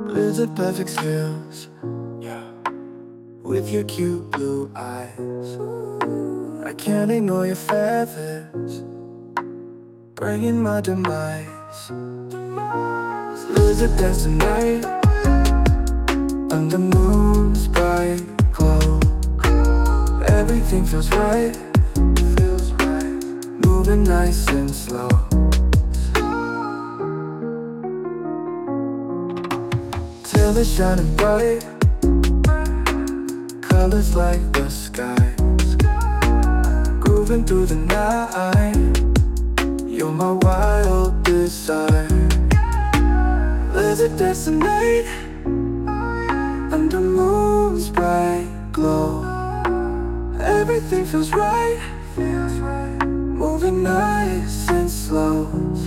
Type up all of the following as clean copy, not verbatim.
Lizard perfect skills, yeah, with your cute blue eyes. I can't ignore your feathers, bringing my demise. Lizard dance tonight, under moon's bright glow. Everything feels right, moving nice and slow. Till it's shining bright, colors like the sky, grooving through the night. You're my wild desire. Lizard dance tonight, under moon's bright glow. Everything feels right, moving nice and slow.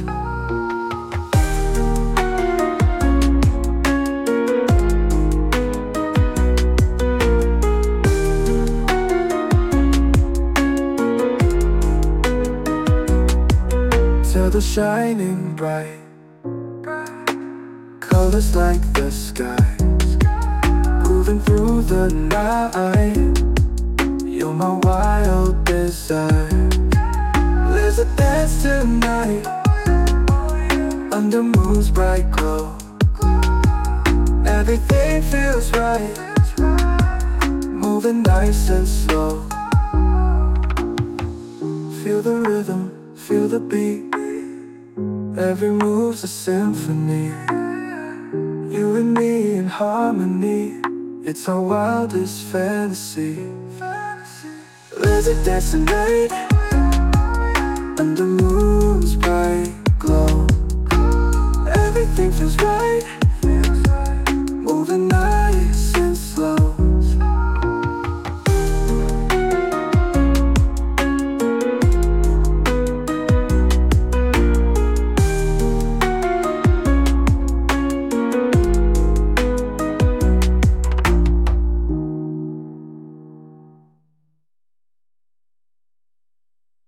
Till the shining bright, colors like the sky, moving through the night. You're my wild desire. Lizard dance tonight, under moon's bright glow. Everything feels right, moving nice and slow. Feel the rhythm, feel the beat, every move's a symphony. You and me in harmony, it's our wildest fantasy. Lizard dance tonight, under moon's bright